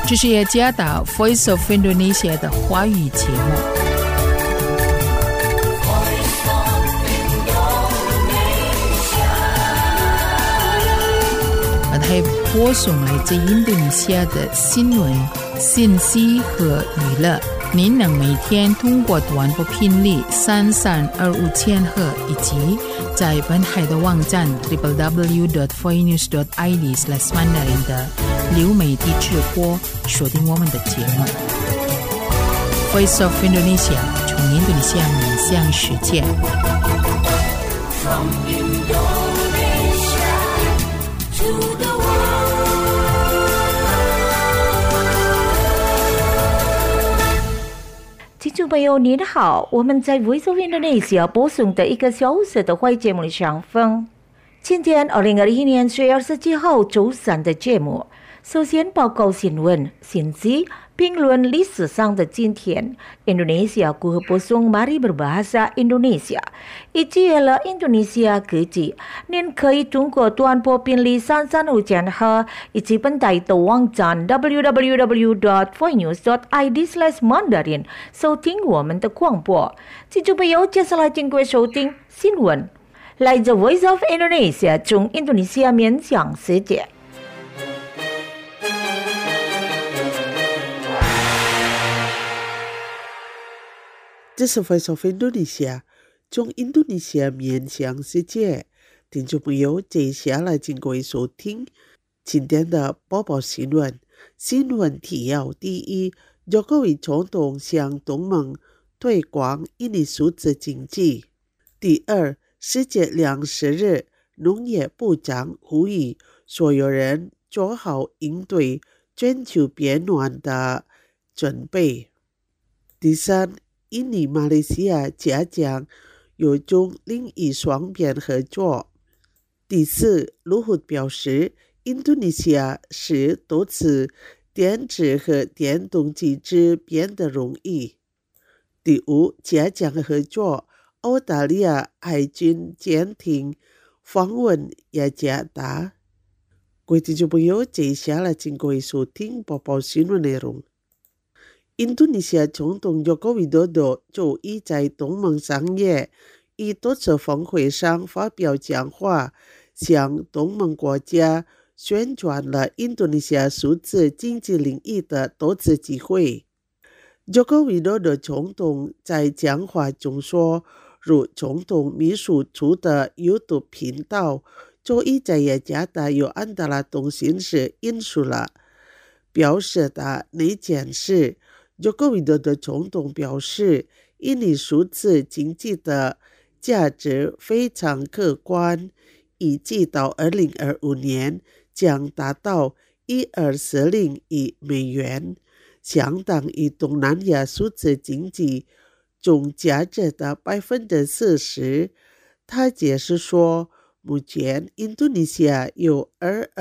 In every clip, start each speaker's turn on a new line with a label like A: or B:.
A: 这是雅加达 Voice of Indonesia 的华语节目。还播送来自印度尼西亚的新闻、信息和娱乐。您能每天通过短波频率3325千赫以及在本海的网站 www.voinews.id/mandarin 的流媒体直播收听我们的节目。Voice of Indonesia 从印度尼西亚面向世界。From Indonesia to the
B: 听众朋友您好，我们在 Voice of Indonesia 播送的1个小时的华语节目里上分。今天2021年10月27号周三的节目，首先报告新闻、信息、评论历史上的今天 Indonesia ku播送 Mari Berbahasa Indonesia 以及了 Indonesia 科技，您可以通过短波频率3325千赫以及本台的网站 www.voinews.id/mandarin 收听我们的广播。听众朋友，接下来请各位收听新闻，来自 Voice of Indonesia 从印度尼西亚面向世界。
C: 这是 Voice of Indonesia 从印度尼西亚面向世界。听众朋友，接下来请各位收听今天的播报新闻。新闻提要：第一，Jokowi总统向东盟推广印尼数字经济。第二，世界粮食日，农业部长呼吁所有人做好应对全球变暖的准备。第三，印尼马来西亚加强有中另一双边合作。第四，卢虎表示，印度尼西亚使多次电子和电动机制变得容易。第五，加强合作，澳大利亚海军舰艇访问雅加达。各位听众朋友，接下来请各位收听播报新闻内容。印度尼西亚总统Joko Widodo周一在东盟商业与多次峰会上发表讲话，向东盟国家宣传了印度尼西亚数字经济领域的投资机会。Joko Widodo 总统在讲话中说，如总统秘书处的 YouTube 频道周一在雅加达由安达拉通讯社引述了表示的那件事。Joko Widodo 总统表示，印尼数字经济的价值非常可观，预计到2025年将达到1240亿美元，相当于东南亚数字经济总价值的40%。他解释说，目前印度尼西亚有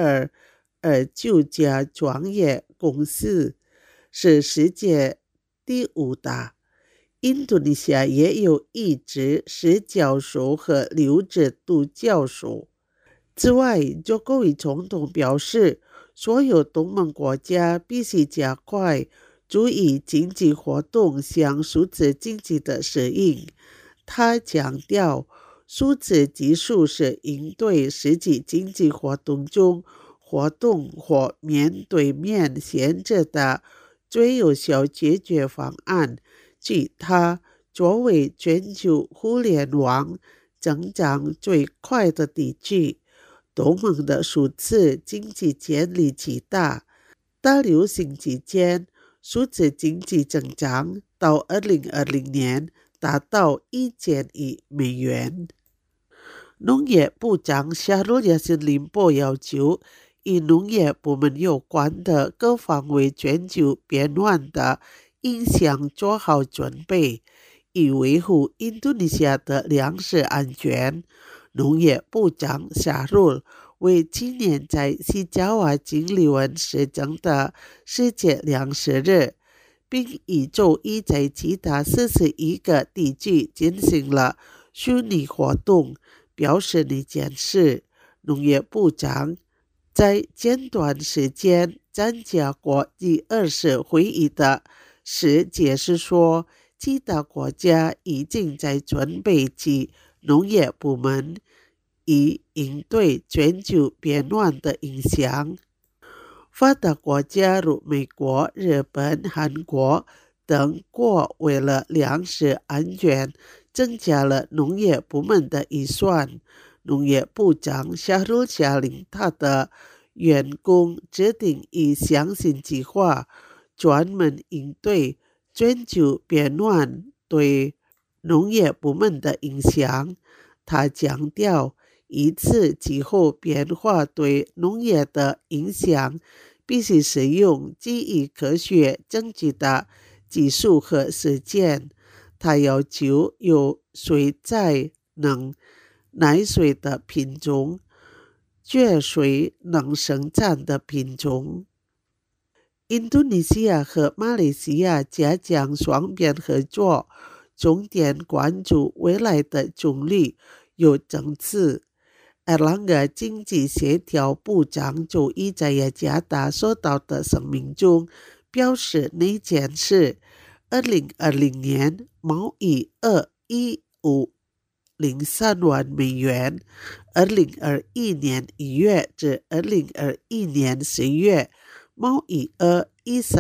C: 2229家专业公司，是世界第5大。印度尼西亚也有1支实教授和6支独教授。此外，Jokowi总统表示，所有东盟国家必须加快注意经济活动向数字经济的适应。他强调，数字技术是应对实际经济活动中活动或面对面限制的最有效解决方案。据他，作为全球互联网增长最快的地区，东盟的数字经济潜力极大。大流行期间，数字经济增长到2020年达到1000亿美元。农业部长Syahrul Yassin Limpo要求与农业部门有关的各方为全球变暖的影响做好准备，以维护印度尼西亚的粮食安全。农业部长Syahrul为今年在西爪哇经理人施政的世界粮食日，并以周一在其他41个地区进行了虚拟活动，表示那件事。农业部长在简短时间参加过第2次会议的时解释说，其他国家已经在准备其农业部门以应对全球变暖的影响。发达国家如美国、日本、韩国等国为了粮食安全，增加了农业部门的预算。农业部长夏鲁下令他的员工制定一项新计划，专门应对全球变暖对农业部门的影响。他强调，一次气候变化对农业的影响必须使用基于科学证据的技术和实践。他要求有水灾能耐水的品种，缺水能生产的品种。印度尼西亚和马来西亚加强双边合作，重点关注未来的总理有政策。埃朗格经济协调部长周一在雅加达收到的声明中表示，那件事2020年贸易21503万美元，2021年1月至2021年10月贸易额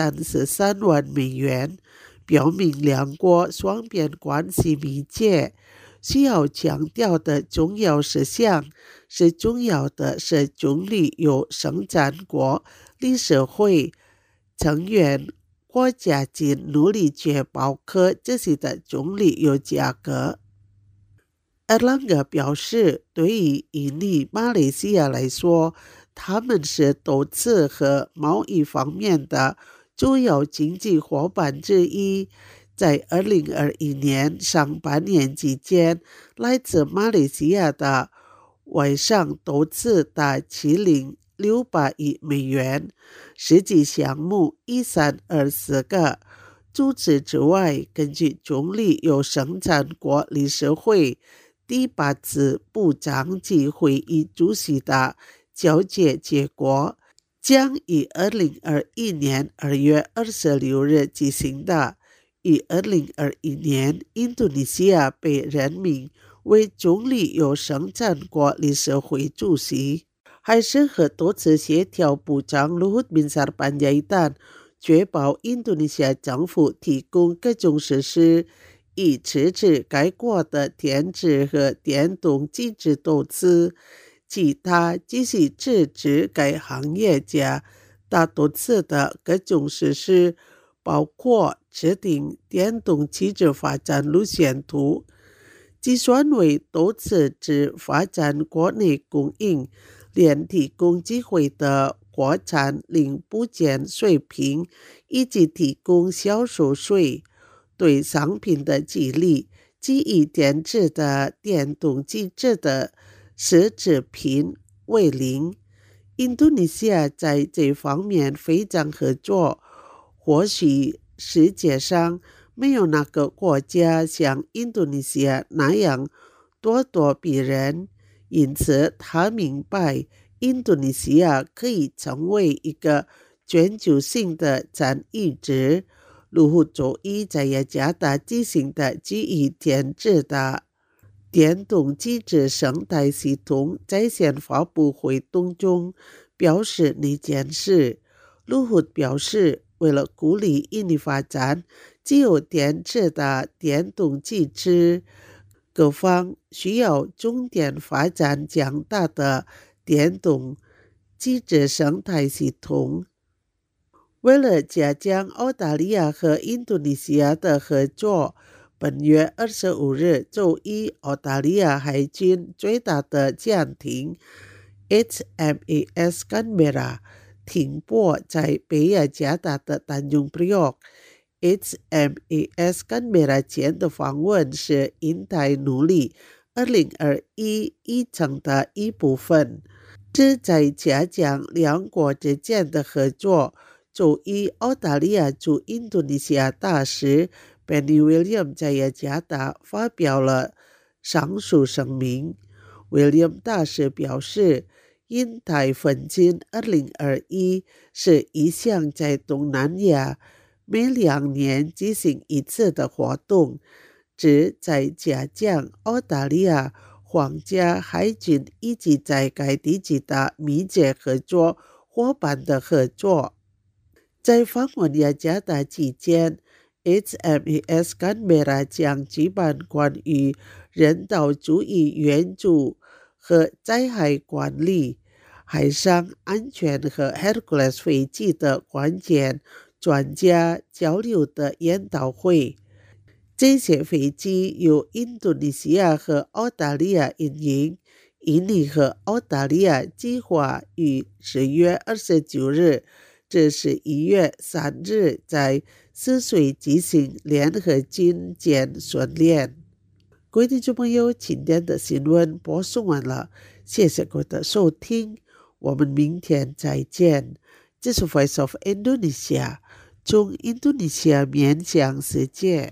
C: 133万美元，表明两国双边关系密切。需要强调的重要事项是，重要的是总理由生产国理事会成员国家尽努力确保可这些的总理有价格。埃朗格表示，对于印尼、马来西亚来说，他们是投资和贸易方面的主要经济伙伴之一。在2021年上半年期间，来自马来西亚的外商投资达70600亿美元，实际项目1324个。除此之外，根据总理由生产国理事会第8次部长级会议主席的交接结果，将于2021年2月26日举行的。于2021年，印度尼西亚被任命为总理由生产国理事会主席。还是和多次协调部长Luhut Bin Sarpanjaitan确保印度尼西亚政府提供各种设施，以支持该国的电子和电动机制投资。其他继续支持该行业家大投资的各种设施，包括制定电动汽车发展路线图，计算为投资至发展国内供应链提供机会的国产零部件水平，以及提供销售税。对商品的激励，基于电子的电动机制的奢侈品为0。印度尼西亚在这方面非常合作，或许世界上没有哪个国家像印度尼西亚那样咄咄逼人，因此他明白印度尼西亚可以成为一个全球性的产业值。卢虎周一在雅加达举行的基于电子的电动机制生态系统在线发布会中表示那件事。卢虎表示，为了鼓励印尼发展具有电子的电动机制，各方需要重点发展强大的电动机制生态系统。为了加强澳大利亚和印度尼西亚的合作，本月25日周一，澳大利亚海军最大的舰艇 HMAS Canberra 停泊在北雅加达的Tanjung Priok。HMAS Canberra 舰的访问是印太努力2021议程的一部分，旨在加强两国之间的合作。周一，澳大利亚驻印度尼西亚大使 Penny William 在雅加达发表了上述声明。William 大使表示， 印太奋进2021是一项在东南亚每2年举行一次的活动，旨在加强澳大利亚皇家海军以及在该地区的密切合作伙伴的合作。在访问雅加达期间， HMAS Canberra 将举办关于人道主义援助和灾害管理、海上安全和 Hercules 飞机的关键专家交流的研讨会。这些飞机由印度尼西亚和澳大利亚营运，印尼和澳大利亚计划于10月29日至11月3日在泗水举行联合军舰训练。各位听众朋友，今天的新闻播送完了，谢谢各位的收听，我们明天再见。这是 Voice of Indonesia， 从印度尼西亚面向世界。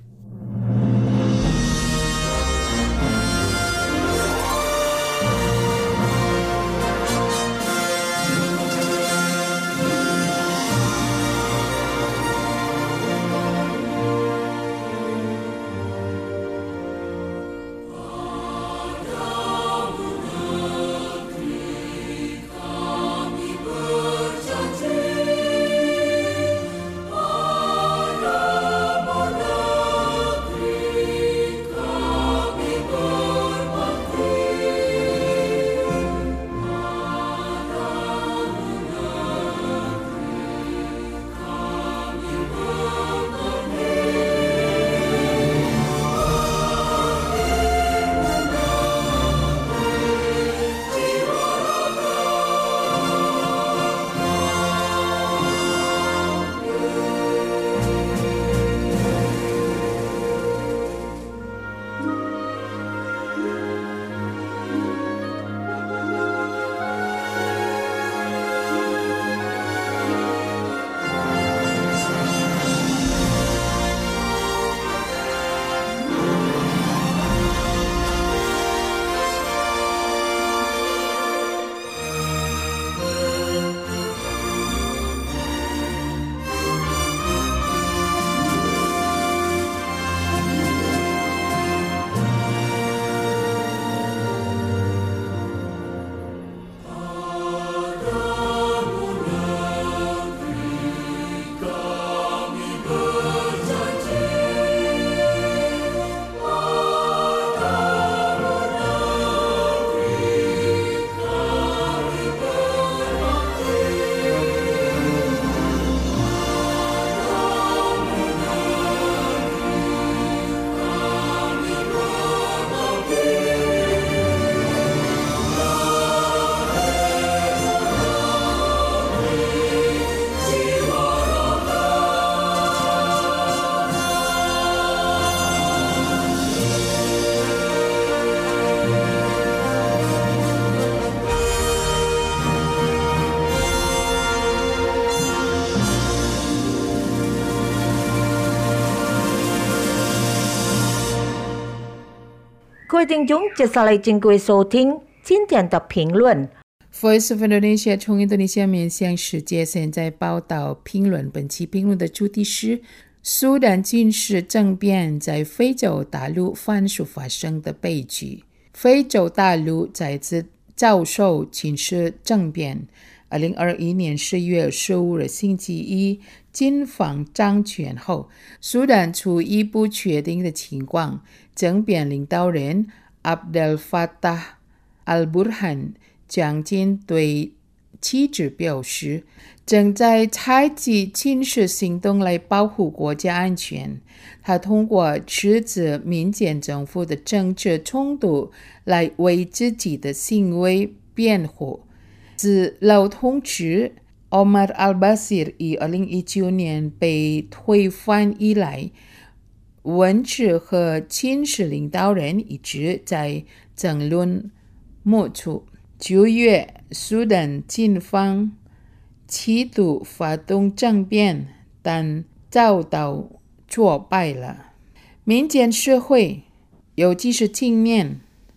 B: 各位听众，接下来请各位收听今天的评论。
A: Voice of Indonesia 从印度尼西亚面向世界，现在报道评论。本期评论的主题是苏丹军事政变在非洲大陆反复发生的悲剧。非洲大陆再次遭受军事政变。2021年10月15日星期一，军方掌权后，苏丹处于不确定的情况。政变领导人 Abdel Fattah al-Burhan 将军对妻子表示，正在采取军事行动来保护国家安全。他通过指责民间政府的政治冲突来为自己的行为辩护。自老统治 Omar al-Bashir 于2019年被推翻以来，文职和军事领导人一直在争论某处。9月，苏丹军方企图发动政变，但遭到挫败了。民间社会，尤其是青年，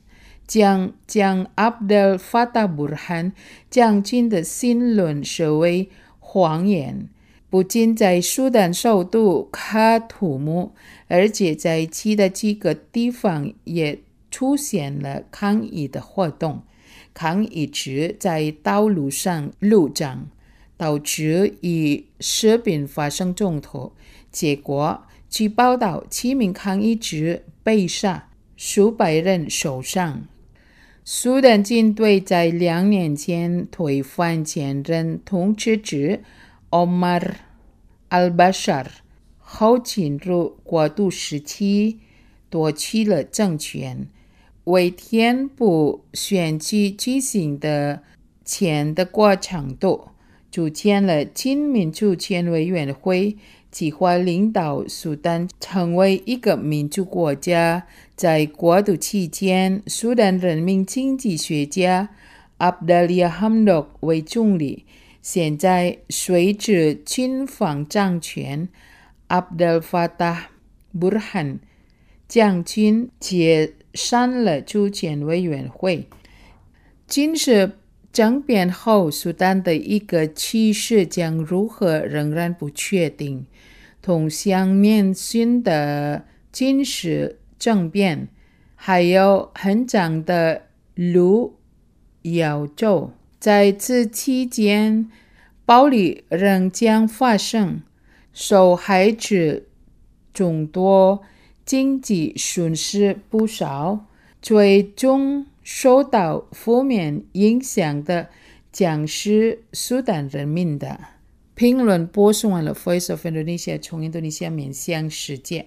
A: 将Abdel Fattah Burhan 将军的新论视为谎言，不仅在苏丹首都喀土穆，而且在其他几个地方也出现了抗议的活动。抗议者在道路上路障，导致与士兵发生冲突，结果据报道7名抗议者被杀，数百人受伤。苏丹军队在2年前推翻前任统治者 Omar al-Bashir 后进入过渡时期，夺取了政权。为填补选举举行的前的过程度，组建了亲民主权委员会，计划领导苏丹成为一个民主国家。在过渡期间，苏丹人民经济学家 Abdallah Hamdok 为总理。现在随着军方掌权， Abdel Fattah Burhan 将军解散了主权委员会。军事政变后，苏丹的一个趋势将如何仍然不确定。同乡面临的军事政变还有很长的路要走，在此期间暴力仍将发生，受害者众多，经济损失不少，最终受到负面影响的将是苏丹人民的。评论播送完了 Voice of Indonesia 从印度尼西亚面向世界。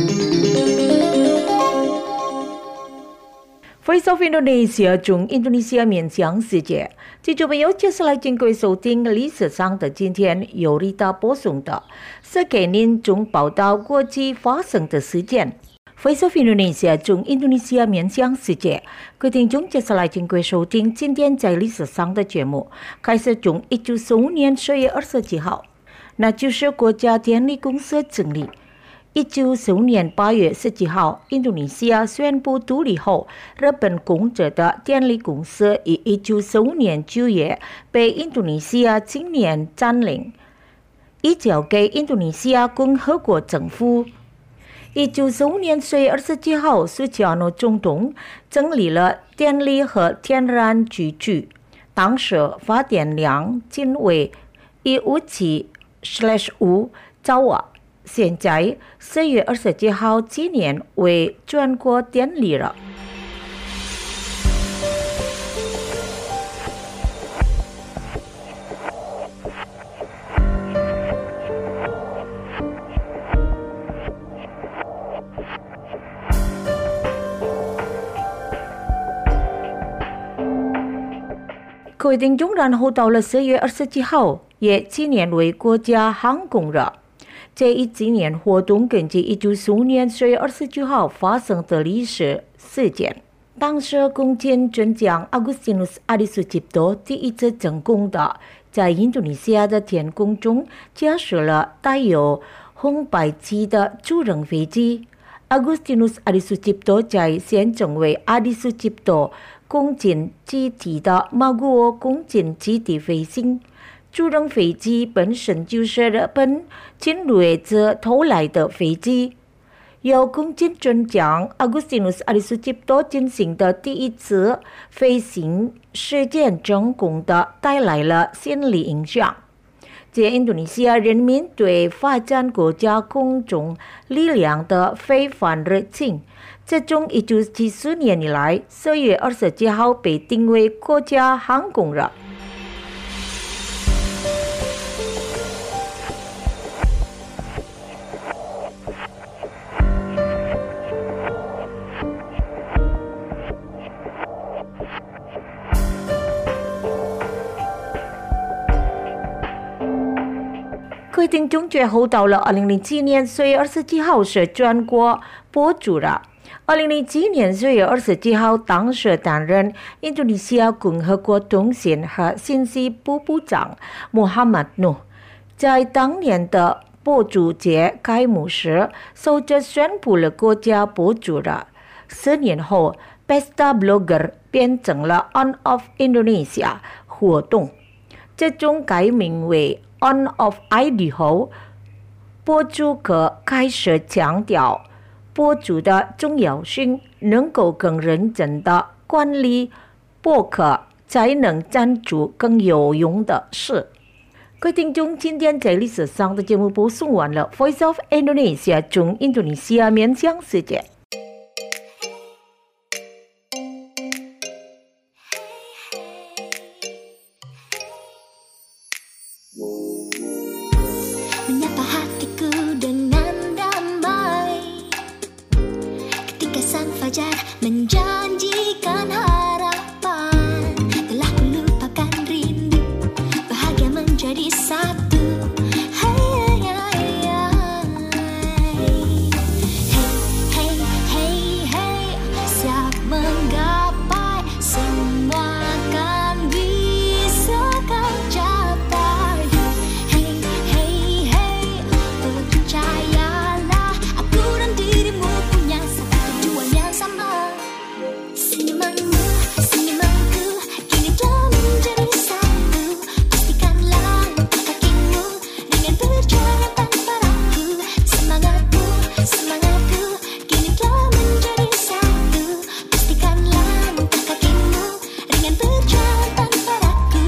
B: Voice of Indonesia 从印度尼西亚面向世界。听众朋友，接下来请各位收听历史上的今天由丽达播送的，是给您从报道国际发生的事件。Voice of Indonesia 从印度尼西亚面向世界。各位听众，接下来请各位收听今天在历史上的节目。开始从1945年10月27号，那就是国家电力公司成立。1945年8月17号，印度尼西亚宣布独立后，日本控制的电力公司于1945年9月被印度尼西亚青年占领，移交给印度尼西亚共和国政府。1945年10月27号，苏加诺总统成立了电力和天然气局，当时发电量仅为157/5兆瓦。现在10月27号今年为全国电力了。各位听众，然后到了10月27号，也今年为国家航空日。这一纪念活动根据1945年10月29号发生的历史事件。当时空军准将 Agustinus Adi Sucipto 第一次成功的在印度尼西亚的天空中驾驶了带有红白旗的主人飞机。Agustinus Adi Sucipto 在先成为 Adi Sucipto 空军基地的Maguwo 空军基地飞行。主人飞机本身就是日本侵略者偷来的飞机，由空军准将 Agustinus Adi Sucipto 进行的第一次飞行事件成功的带来了心理影响。这印度尼西亚人民对发展国家空中力量的非凡热情，自从1974年以来10月27号被定为国家航空日。各位听众，最后到了2007年10月27号是全国播出了。2007年10月27号，当时担任印度尼西亚共和国通信和信息部部长穆罕默努在当年的播出节开幕时，首次宣布了国家播出了。 10年后 Pesta Blogger 变成了 On of Indonesia 活动，最终改名为 On of ID 后，博主可开始强调博主的重要性，能够更认真的管理博客，才能赞助更有用的事。各位听众，今天在历史上的节目播送完了。Voice of Indonesia 中印度尼西亚面向世界。
D: Menyapa hatiku dengan damai, ketika sang fajar menjanjikan harapan, telah melupakan rindu, bahagia menjadi satu. Hey, hey, hey, hey, hey, siap menggapai, semua kan bisa kau capai. Hey, hey, hey, percayalah, aku dan dirimu punya satu tujuan yang sama. Senyumanmu, senyumanku, kini telah menjadi satu. Pastikanlah kakimu dengan berjalan tanpa ragu. Semangatku, semangatku, kini telah menjadi satu. Pastikanlah kakimu dengan berjalan tanpa ragu.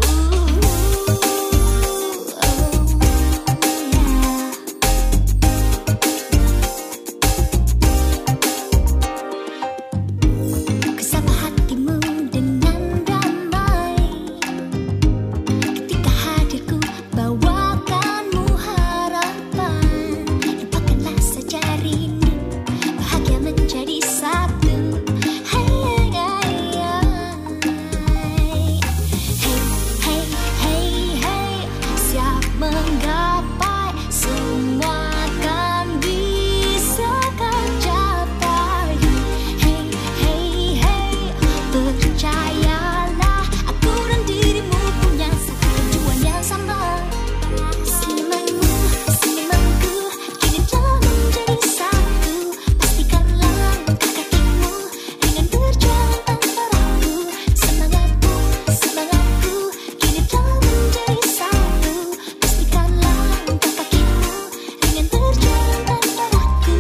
D: Kusapa hatimu dengan damai, ketika hadirku bawakanmu harapan. Lupakanlah saja rindu, bahagia menjadi satu. Hey, hey, hey, hey, hey, siap menggapai, semua kan bisa kau capai. Hey, hey, hey, percayalah, aku dan dirimu punya satu tujuan yang sama. Senyumanmu, senyumanku, kini telah menjadi satu. Pastikanlah kakimu dengan berjalan tanpa ragu. Semangatku, semangatku, kini telah menjadi satu. Pastikanlah kakimu dengan berjalan tanpa ragu.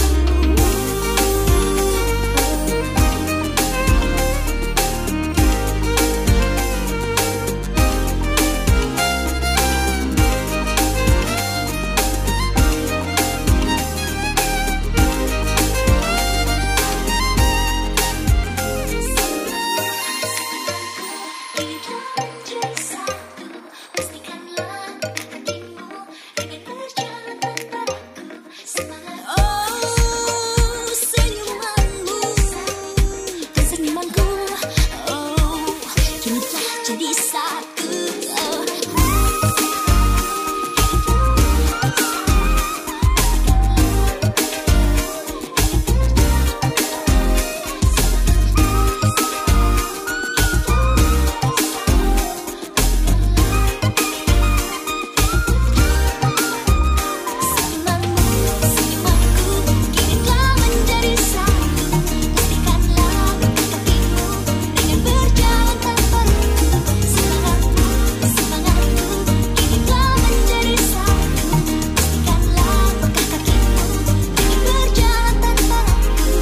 D: Kini telah menjadi satu. Pastikanlah kakimu dengan berjalan tanpa ragu. Semangat, oh, senyumanmu dan senyumanku, oh, kini telah jadi satu. Senyumanmu, senyumanku, kini telah menjadi satu. Pastikanlah kakimu dengan berjalan tanpa ragu. Semangatku, semangatku, kini telah menjadi satu. Pastikanlah kakimu dengan berjalan tanpa ragu.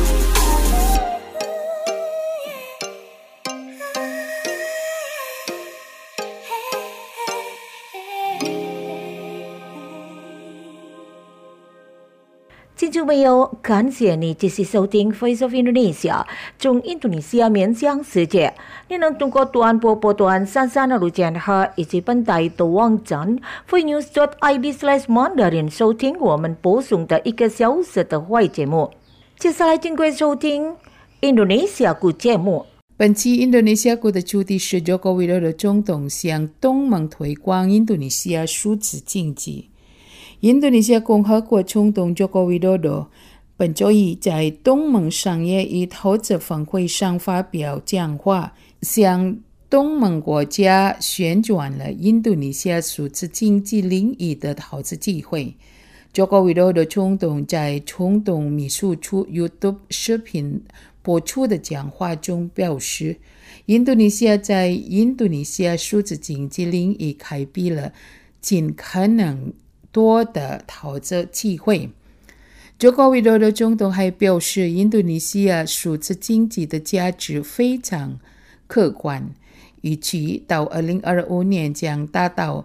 B: 听众朋友，感谢你继续收听 Voice of Indonesia 中印度尼西亚面向世界。你能通过短波波段33的路线和以及本台的网站 voinews.id/mandarin 收听我们播送的1个小时的坏节目。接下来请各位收听印度尼西亚古节目。
A: 本期印度尼西亚国的主题是 Joko Widodo 总统向东盟推广印度尼西亚数字经济。印度尼西亚共和国总统 Joko Widodo 本周一在东盟商业与投资峰会上发表讲话，向东盟国家旋转了印度尼西亚数字经济领域的投资机会。 中国为了的冲动在冲动秘书处 YouTube 视频播出的讲话中表示，印度尼西亚在印度尼西亚数字经济领域开辟了尽可能多的投资机会。中国为了的总统还表示，印度尼西亚数字经济的价值非常可观，预计到2025年将达到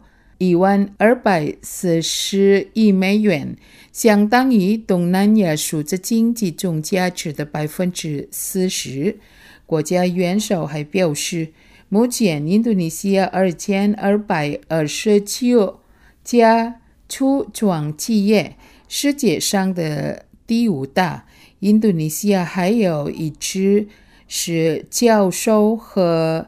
A: 1,240亿美元，相当于东南亚数字经济总价值的 40%。 国家元首还表示，目前印度尼西亚2229家初创企业，世界上的第5大。印度尼西亚还有一支是教授和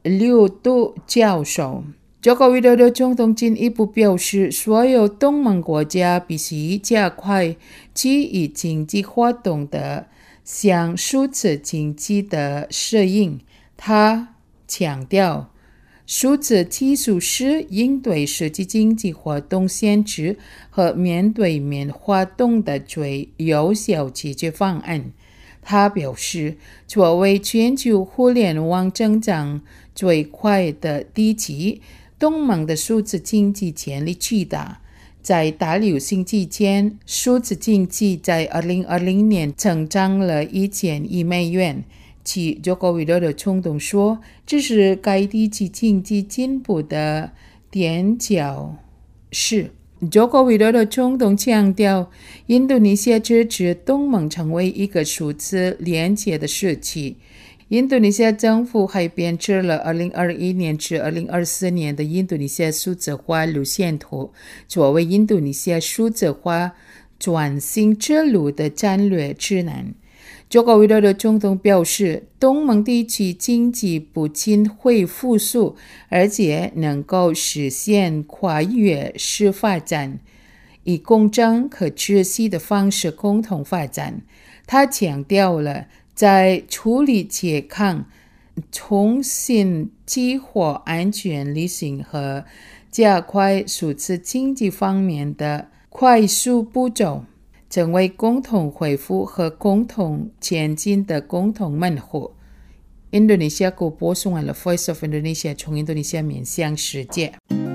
A: 6度教授。中国为了的总统进一步表示，所有东盟国家必须加快基于经济活动的向数字经济的适应。他强调，数字技术是应对实际经济活动限制和面对面活动的最有效解决方案。他表示，作为全球互联网增长最快的地区，东盟的数字经济潜力巨大。在大流行期间，数字经济在2020年增长了1000亿美元。其中国为了的冲动说，这是该地区经济进步的垫脚石。中国为了的冲动强调，印度尼西亚支持东盟成为一个数字连接的社区。印度尼西亚政府还编制了2021年至2024年的印度尼西亚数字化路线图，作为印度尼西亚数字化转型之路的战略指南。中国为了的总统表示，东盟地区经济不仅会复苏，而且能够实现跨越式发展，以公正可持续的方式共同发展。他强调了在处理健康、重新激活安全旅行和加快数字经济方面的快速步骤，成为共同恢复和共同前进的共同门户。印度尼西亚广播送完了 Voice of Indonesia， 从印度尼西亚面向世界。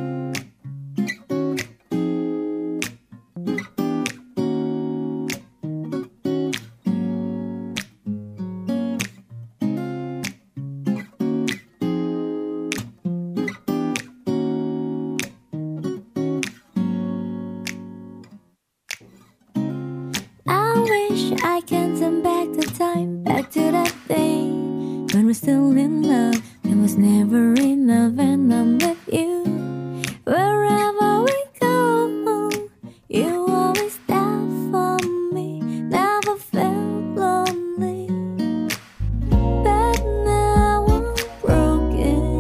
D: I can turn back the time, back to that day when we're still in love. It was never enough and I'm with you. Wherever we go, you always there for me. Never felt lonely, but now I'm broken.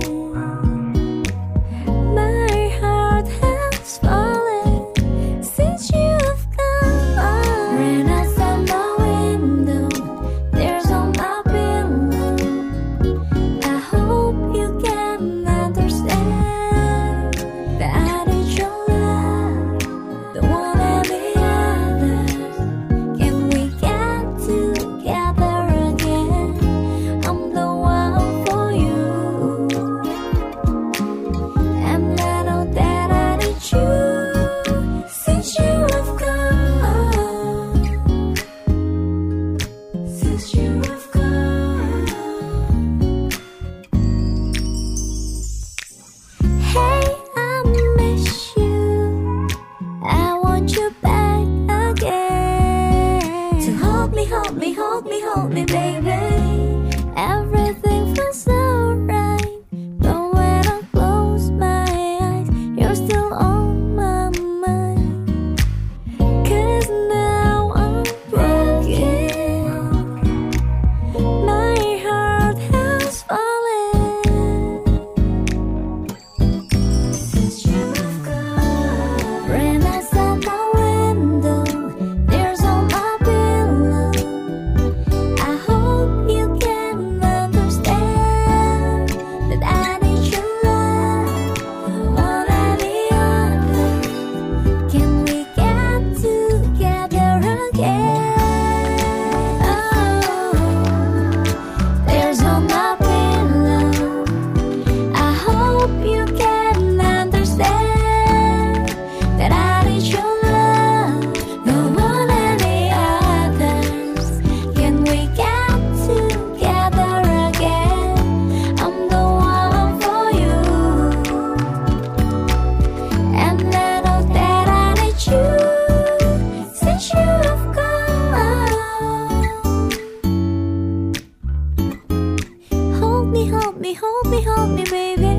D: My heart has fallen since you've gone. When I stand by window, there's on my pillow. I hope you can understand that I need your love, the one and the other. Can we get together again? I'm the one for you, and I know that I need you since you have gone. Since you have gone. Hey, I miss you. I want you back again. To hold me, hold me, hold me, hold me, baby. Everything feels so right. But when I close my eyes, you're still on my mind. 'Cause now I'm broken. My heart has fallen since you have gone. When I stand by window, there's on my pillow. I hope me, hold me, hold me, baby.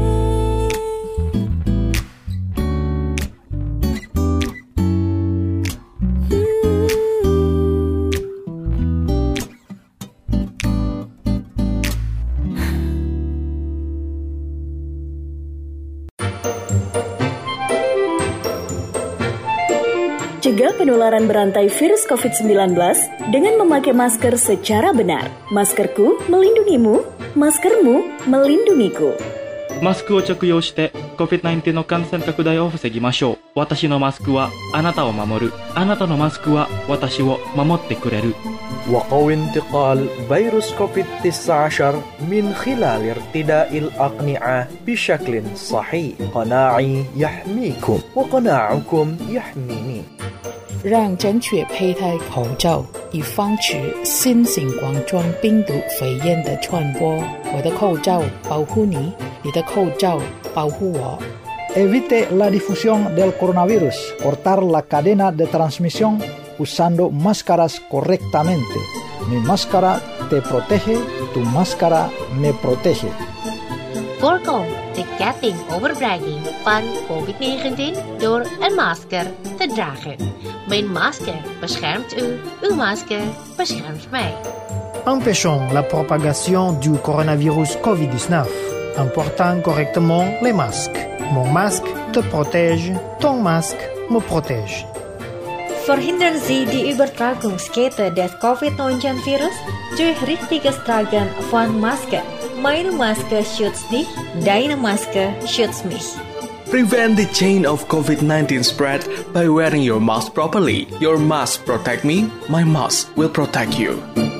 E: Cegah penularan berantai virus COVID-19 dengan memakai masker secara benar. Maskerku melindungimu, maskermu melindungiku.
F: マスクを着用して COVID-19 の感染拡大を防ぎましょう。私のマスクはあなたを守る。あなたのマスクは私を守ってくれる。
G: وقوي انتقال فيروس كوفيد-19 من خلال ارتداء الأقنعة بشكل صحيح. قناعي يحميكم وقناعكم يحميني.
A: 让正确佩戴口罩，以防止新型冠状病毒肺炎的传播。我的口罩保护你，你的口罩保护我。
H: Evite la difusión del coronavirus. Cortar la cadena de transmisión usando máscaras correctamente. Mi máscara te protege, tu máscara me protege.
I: Voorkom de getting overbragging van COVID-19 door een masker te dragen. Mijn masker beschermt u, uw masker beschermt mij.
J: Empêchons la propagation du coronavirus COVID-19 en portant correctement les masques. Mon masque te protège, ton masque me protège.
K: Verhindern Sie die Übertragungskette des COVID-19-Virus durch richtiges Tragen von Masken. Meine Maske schützt dich, deine Maske schützt mich.
L: Prevent the chain of COVID-19 spread by wearing your mask properly. Your mask protect me, my mask will protect you.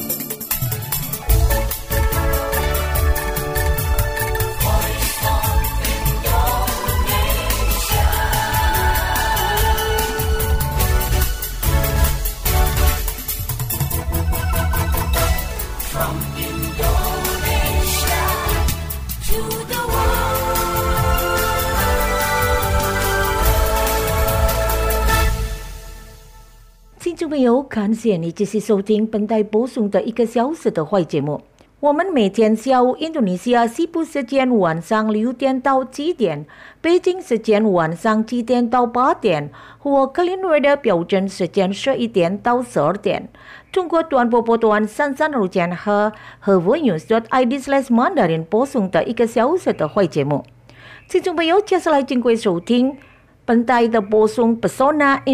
B: 朋友，感谢你继续收听本台播送的1个小时的坏节目。我们每天下午印度尼西亚西部时间晚上6点到7点，北京时间晚上7点到8点，和克林威的标准时间11点到12点。通过短波波段33千赫和 vonews.id/mandarin 播送的1个小时的坏节目。听众朋友，接下来请各位收听本台的播送 Pesona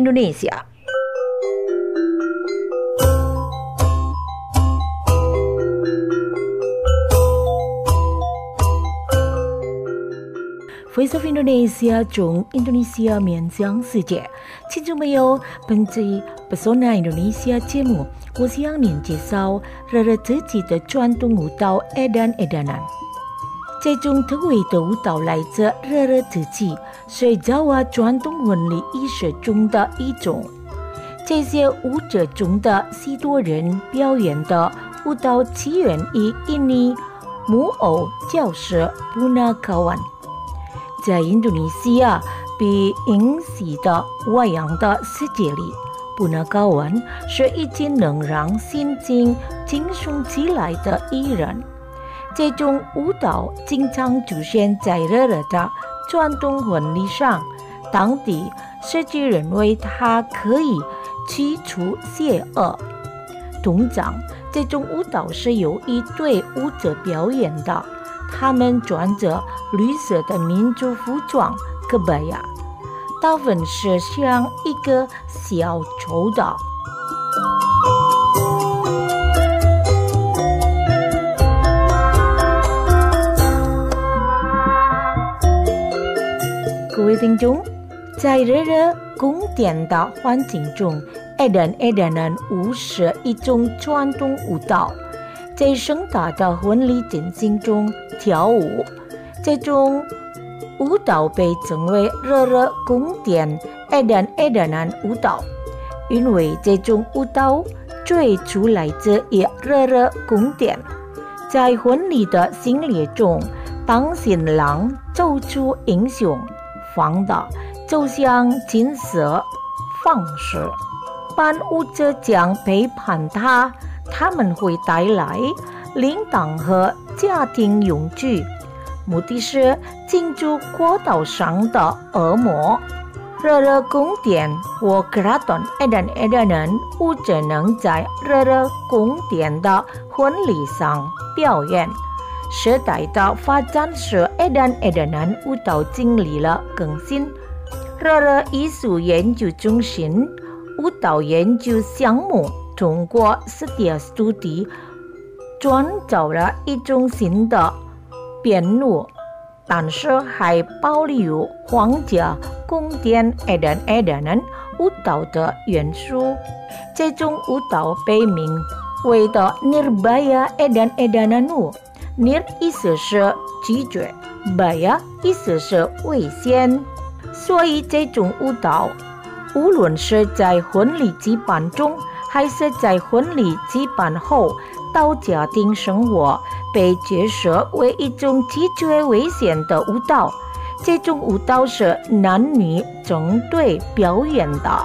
B: Indonesia。Voice of Indonesia 从印度尼西亚面向世界，听众朋友，本期 Pesona Indonesia 节目，我向您介绍热热自己的传统舞蹈 Edan-Edanan。这种特别的舞蹈来自热热自己，是Jawa传统婚礼仪式中的一种。这些舞者中的许多人表演的舞蹈起源于印尼木偶教师Punakawan。在印度尼西亚被影响的外洋的世界里，Punakawan是已经能让心情轻松起来的艺人。这种舞蹈经常出现在热热的传统婚礼上，当地社区认为它可以驱除邪恶。通常，这种舞蹈是由一对舞者表演的。他们穿着绿色的民族服装 kebaya， 大部分是像一个小丑的。各位听众，在热热宫殿的环境中 ，Edan-Edanan 舞是一种传统舞蹈。在盛大的婚礼进行中跳舞，这种舞蹈被称为热热宫殿 Edan-Edanan 舞蹈，因为这种舞蹈最初来自于热热宫殿。在婚礼的行列中，当新郎走出英雄放的走向金色方式，伴舞者将陪伴他们会带来铃铛和家庭用具目的是进驻国岛上的恶魔。热热宫殿或 keraton edan-edanan 舞者能在热热宫殿的婚礼上表演。时代的发展使 edan-edanan 舞蹈经历了更新。热热艺术研究中心舞蹈研究项目通过 Setia Studi 创造了一种新的编舞，但是还保留皇家宫殿 edan-edanan 舞蹈的元素。这种舞蹈被名为的 Nirbaya edan-edanan 舞。Nir 意思是拒绝 ，Baya 意思是危险。所以这种舞蹈无论是在婚礼举办中还是在婚礼举办后到家庭生活，被接受为一种极具危险的舞蹈。这种舞蹈是男女整队表演的。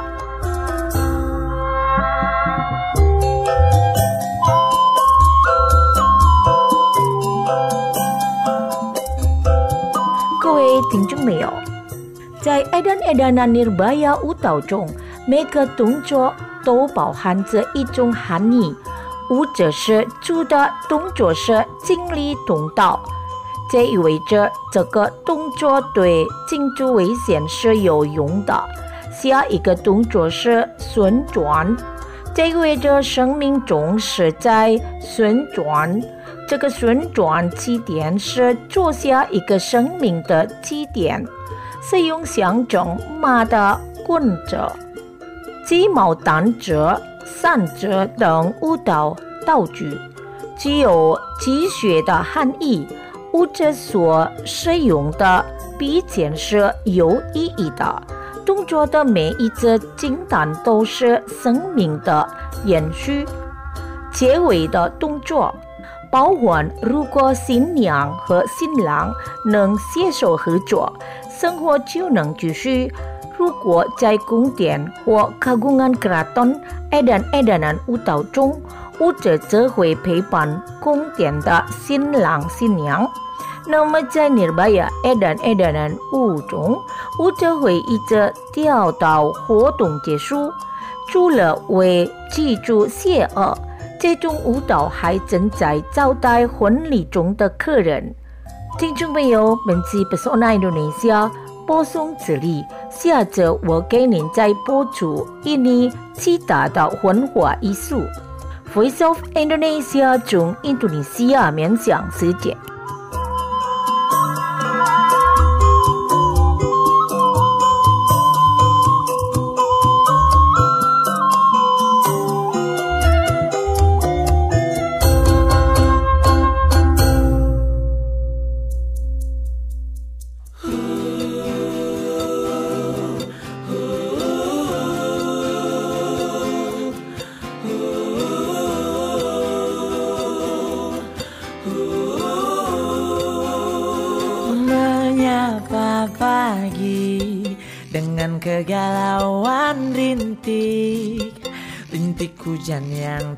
B: 各位听众朋友，在 edan-edanan Nirbaya 舞蹈中，每个动作都包含着一种含义。舞者是做的动作是精力动蹈，这意味着这个动作对进驻危险是有用的。下一个动作是旋转，这意味着生命中是在旋转。这个旋转起点是做下一个生命的起点，是用象征马的棍子、鸡毛掸子、扇子等舞蹈道具，具有积雪的含义。舞者所使用的笔尖是有意义的，动作的每一次惊叹都是生命的延续。结尾的动作包含，如果新娘和新郎能携手合作，生活就能继续。如果在宫殿或kagungan keraton edan-edanan 舞蹈中，舞者则会陪伴宫殿的新郎新娘。那么在 Nirbaya edan-edanan 舞中，舞者会一直跳到活动结束。除了为记住邪恶，这种舞蹈还正在招待婚礼中的客人。听众朋友，本期 Pesona Indonesia 播送这里，下周我给您再播出印尼其他的文化艺术。Voice of Indonesia 中印度尼西亚面向世界。
M: Pagi dengan kegalauan rintik hujan yang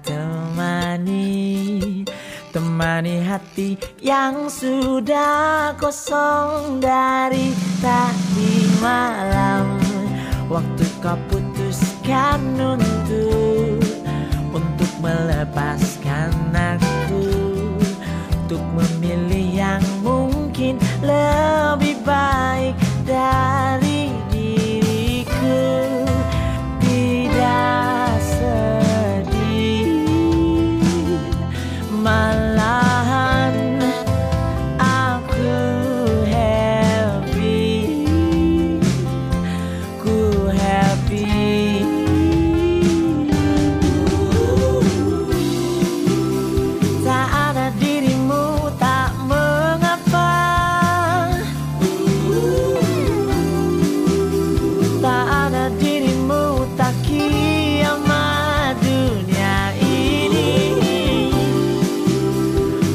M: temani hati yang sudah kosong dari tadi malam. Waktu kau putuskan untuk melepaskan aku, untuk memilih yang mungkin lebih baik dari diriku. Tidak sedih, malahan aku happy, ku happy. Tak ada dirimu tak mengapa, tak ada dirimu tak kiamat dunia ini.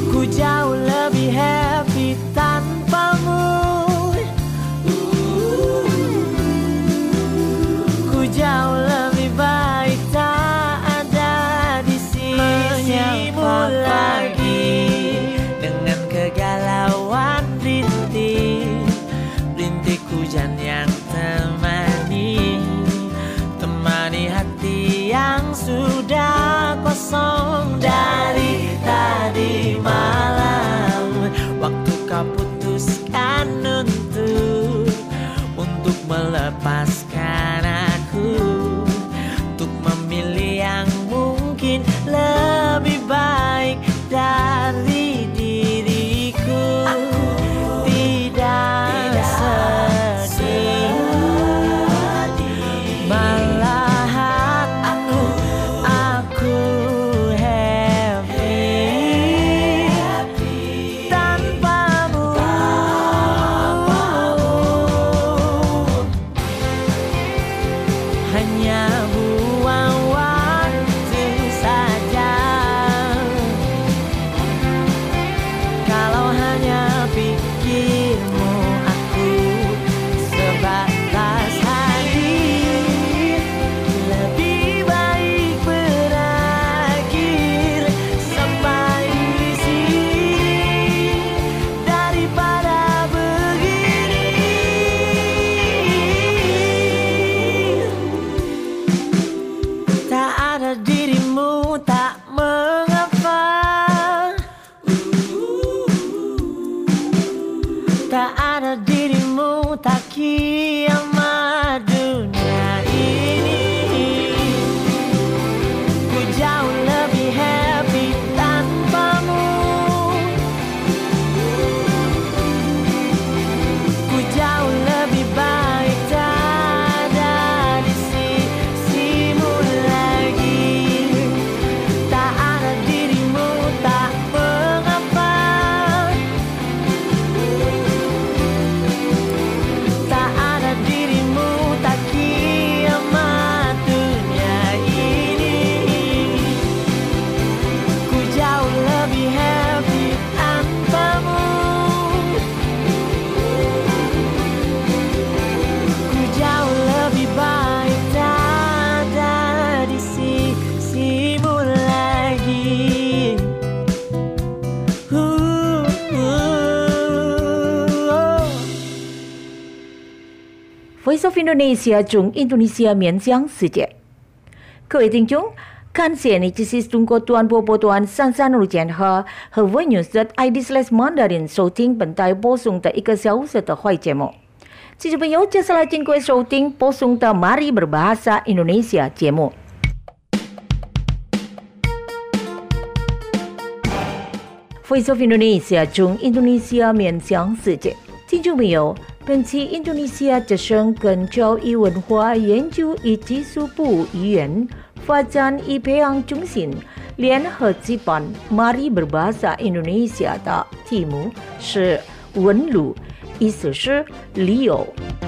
B: Voice of Indonesia 中印度尼西亚面向世界。各位听众，感谢你继续通过短波波段33路线和 VNews.id/Mandarin 收听本台播送的1个小时的坏节目。听众朋友，接下来请各位收听播送的 Mari Berbahasa Indonesia 节目。Voice of Indonesia 中印度尼西亚面向世界。听众朋友，本期印度尼西亚之声跟教育文化研究与技术部语言发展与培养中心联合举办 Mari Berbahasa Indonesia 的题目是问路，意思是理由。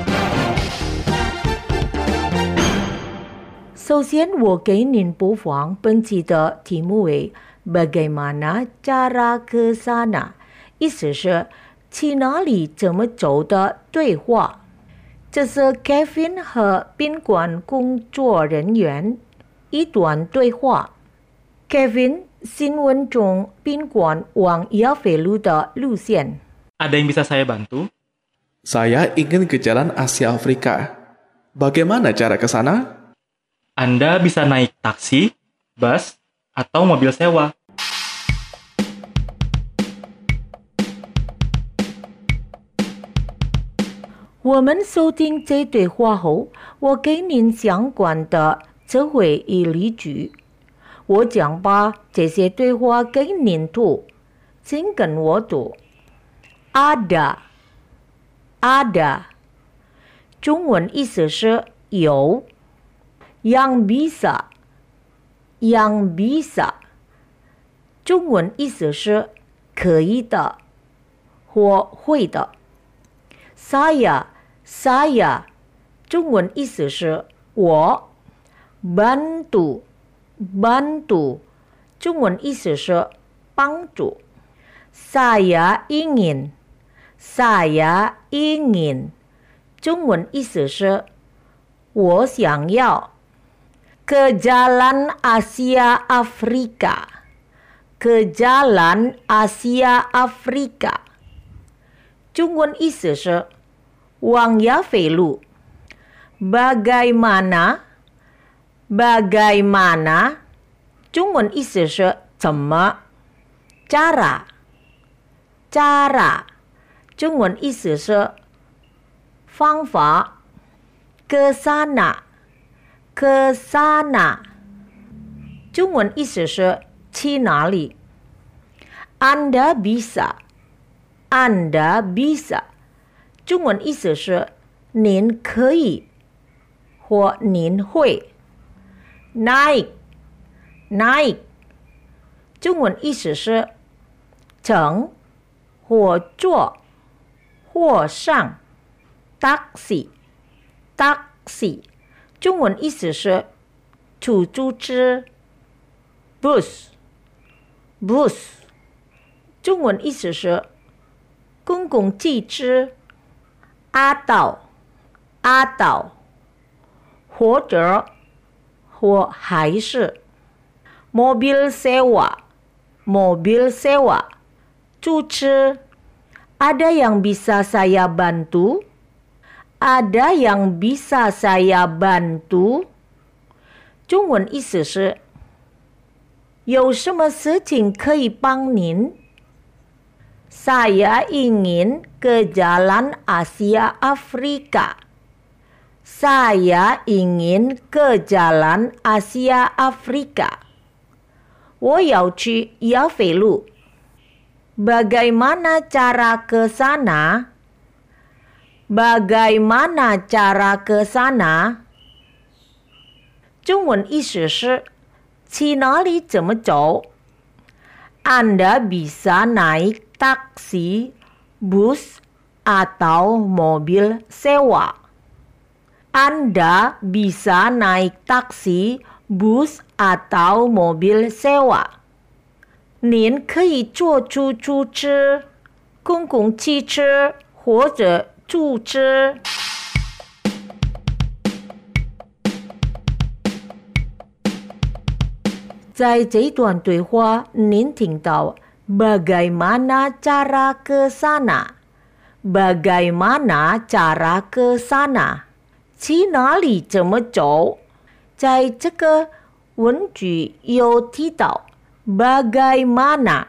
B: 首先，我给您播放本期的题目为 Bagaimana cara ke sana， 意思是去哪里怎么走的对话。这是 Kevin 和宾馆工作人员一段对话。Kevin， 新闻中宾馆往亚非路的路线。
F: Ada yang bisa saya bantu?
L: Saya ingin ke Jalan Asia Afrika. Bagaimana cara ke sana?
F: Anda bisa naik taksi, bus, atau mobil sewa.
B: 我们收听这对话后，我给您相关的词汇与例句。我将把这些对话给您读，请跟我读。Ada， 中文意思是有。Yang bisa， 中文意思是可以的或会的。Saya， 中文意思是我。Bantu， 中文意思是帮助。Saya ingin， 中文意思是我想要。Ke Jalan Asia Afrika， 中文意思是往亚非路。Bagaimana， 中文意思是怎么。Cara， 中文意思是方法。Ke sana， 中文意思是去哪里。Anda bisa， 中文意思是您可以或您会。Naik， 中文意思是乘或坐或上。Taxi， 中文意思是出租车。Bus， 中文意思是公共汽车。Atau， 或者或还是。Mobil sewa， 租车。Ada yang bisa saya bantu？ 中文意思是有什么事情可以帮您。Saya ingin ke Jalan Asia Afrika， 我要去亚非路。Bagaimana cara ke sana？ 中文意思是去哪里怎么走。Anda bisa naik taksi, bus, atau mobil sewa. Anda bisa naik taksi, bus, atau mobil sewa. 您可以坐出租车、公共汽车或者租车。在这段对话，您听到 Bagaimana cara ke sana？ Bagaimana cara ke sana？ 去哪里怎么走？在这个文句有提到 bagaimana，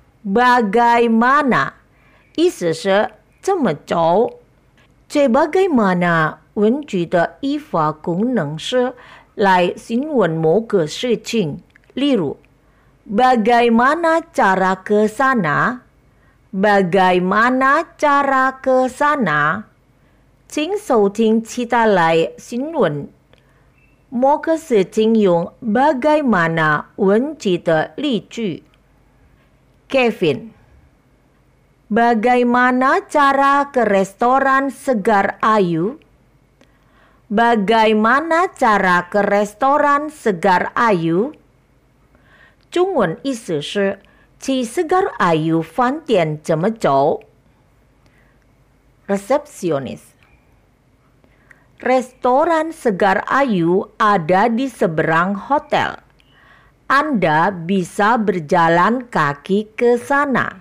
B: 意思是怎么走。这 bagaimana 文句的语法功能是来询问某个事情，例如 bagaimana cara ke sana？ Bagaimana cara ke sana？ 请收听其他来询问某个事情用 bagaimana 文句的例句。Kevin, bagaimana cara ke restoran Segar Ayu? Bagaimana cara ke restoran Segar Ayu？ 中文意思是去 Segar Ayu 饭店怎么走？ Resepsionis. Restoran Segar Ayu ada di seberang hotel. Anda bisa berjalan kaki ke sana.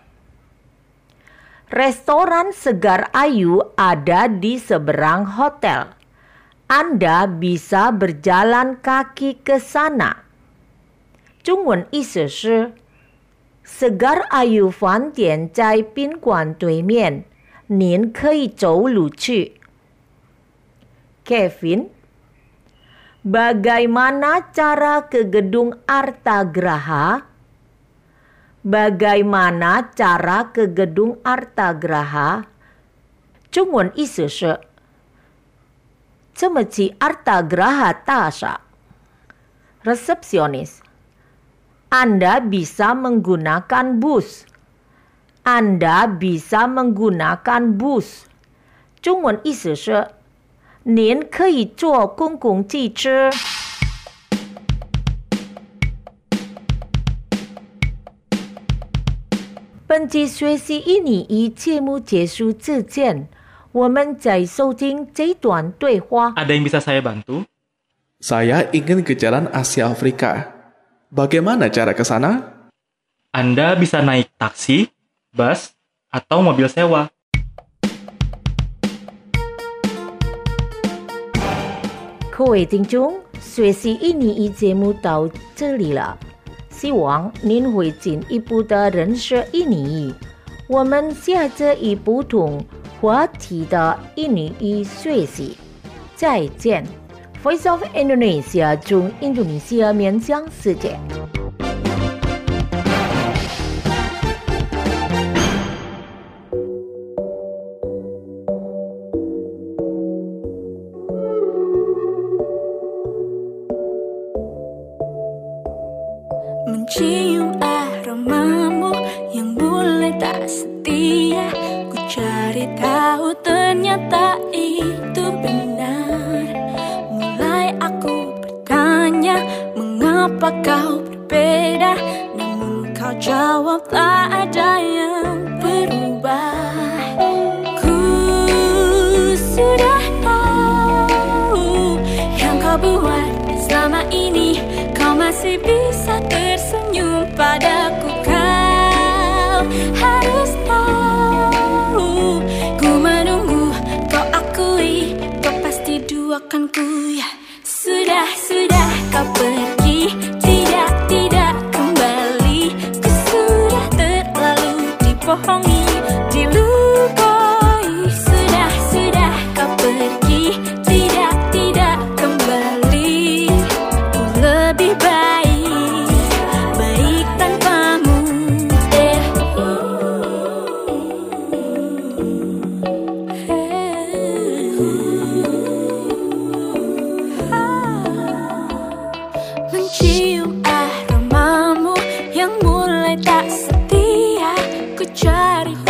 B: Restoran Segar Ayu ada di seberang hotel. Anda bisa berjalan kaki ke sana. 中文意思是 Segar Ayu 饭店在宾馆对面，您可以走路去。Kevin, bagaimana cara ke gedung Artagraha? Bagaimana cara ke gedung Artagraha？ 中文意思是怎么去 Artagraha 大厦？ Resepsionis, Anda bisa menggunakan bus. Anda bisa menggunakan bus. 中文意思是您可以坐公共汽车。本期学习印尼语节目结束之前，我们再收听这段对话。
F: Ada yang bisa saya bantu?
L: Saya ingin ke Jalan Asia Afrika. Bagaimana cara ke sana?
F: Anda bisa naik taksi, bus, atau mobil sewa.
B: 各位听众，学习印尼语节目到这里了，希望您会进一步的认识印尼语。我们下次以不同话题的印尼语学习，再见。Voice of Indonesia 中印度尼西亚面向世界。
D: Mencium aromamu yang mulai tak setia. Ku cari tahu ternyata itu benar. Mulai aku bertanya mengapa kau berbeda, namun kau jawab tak ada yang berubah. Ku sudah tahu yang kau buat selama ini. Kau masih bisa tersenyum padaku. Kau harus tahu ku menunggu, kau akui kau pasti duakan ku ya. Sudah kau pergi, tidak kembali. Ku sudah terlalu dibohongi, dilukoi. Sudah kau pergi, tidak kembali. Ku lebih baik tanpamu. Mencium aromamu yang mulai tak setia. Ku cari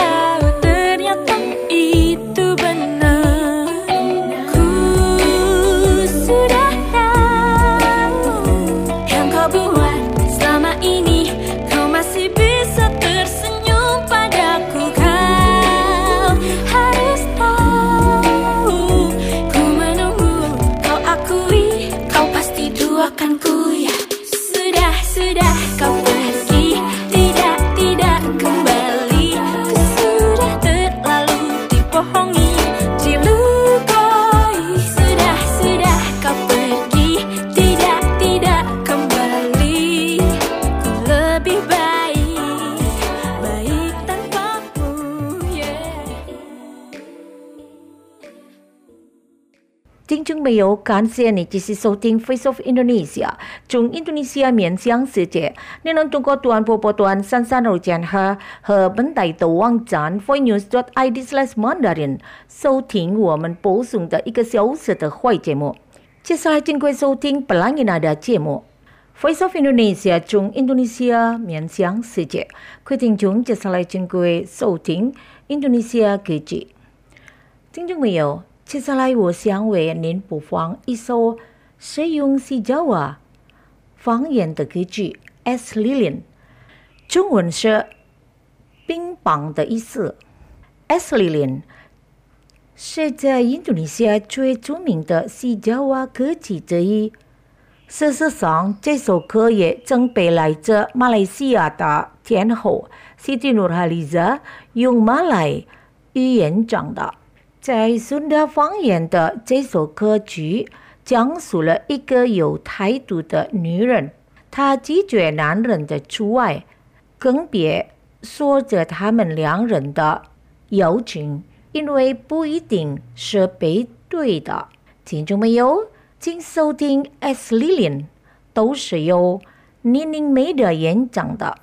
B: 听众朋友，感谢你继续收听 Face of Indonesia， 从印度尼西亚面向世界。你能通过短波段33间赫和本台的网站 voinews.id/Mandarin 收听我们播送的1个小时的会节目。接下来请各位收听本来的节目。Voice of Indonesia 从印度尼西亚面向世界，各位听众，接下来请各位收听印度尼西亚歌曲。听众朋友，接下来我想为您播放一首使用西Jawa方言的歌曲《Es Lilin》，中文是冰棒的意思。Es Lilin 是在印度尼西亚最著名的西Jawa歌曲之一。事实上，这首歌也正被来自马来西亚的天后 Siti Nurhaliza 用马来语言唱的。在顺德方言的这首歌曲讲述了一个有态度的女人，她拒绝男人的出爱，更别说着他们两人的友情，因为不一定是背对的。听众朋友，请收听 Es Lilin， 都是由倪宁梅的演唱的。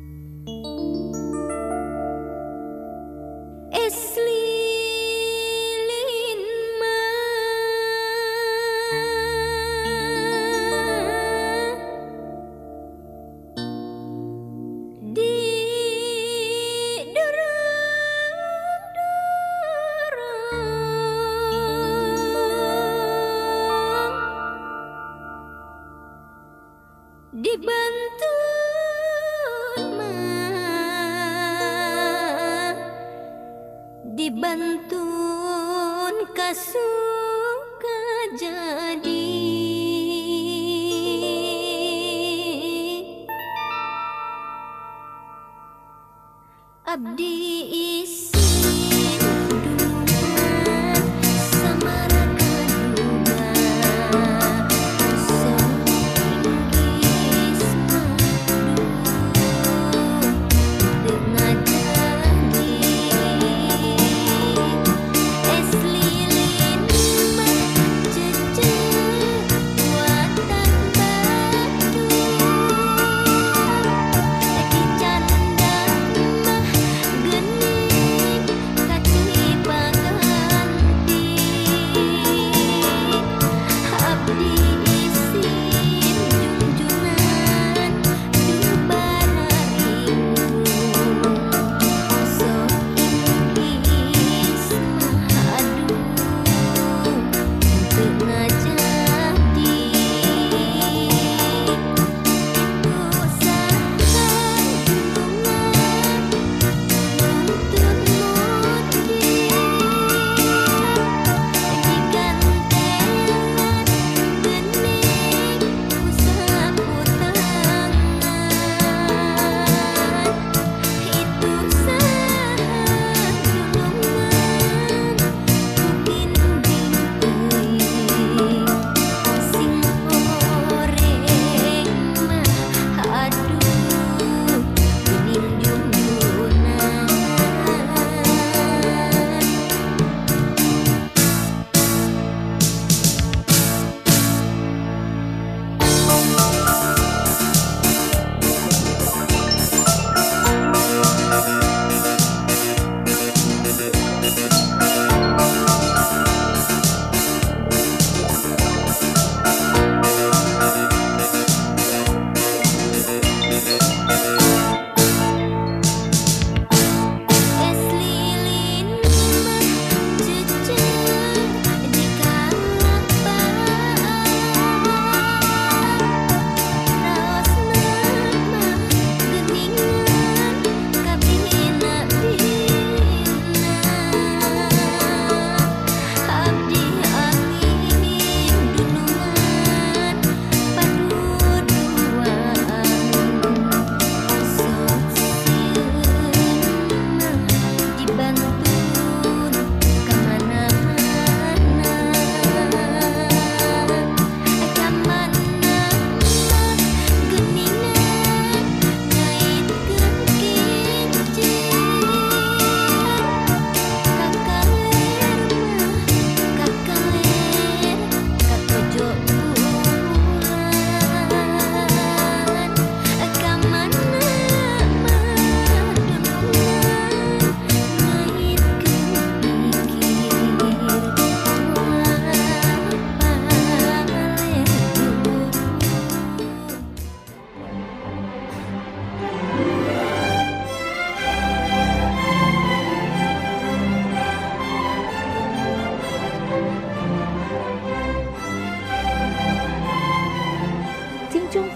D: Dibantun kasuka jadi abdi isin duluan samara kaduga selinggis madu dengan geni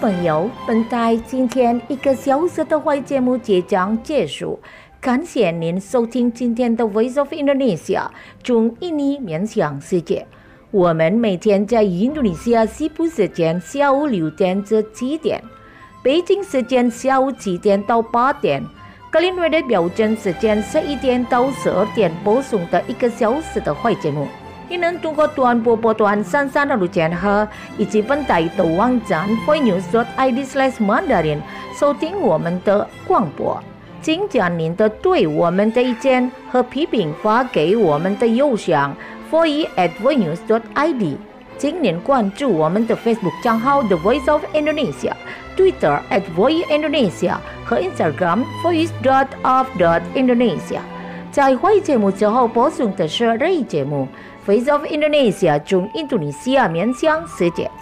B: 朋友，本台今天1个小时的会节目即将结束，感谢您收听今天的 Voice of Indonesia 中印尼面向世界。我们每天在印度尼西亚西部时间下午6点至7点，北京时间下午7点到8点，格林威的标准时间11点到12点播送的1个小时的会节目。你能通过短波波段33的路线和以及本台的网站 voinews.id/mandarin 收听我们的广播。请将您的对我们的意见和批评发给我们的邮箱 foi@voinews.id。请您关注我们的 Facebook 账号 The Voice of Indonesia、Twitter @voiceindonesia 和 Instagram voice.of.indonesia。在会节目之后播送的是日语节目 Voice of Indonesia 中印度尼西亚面向世界。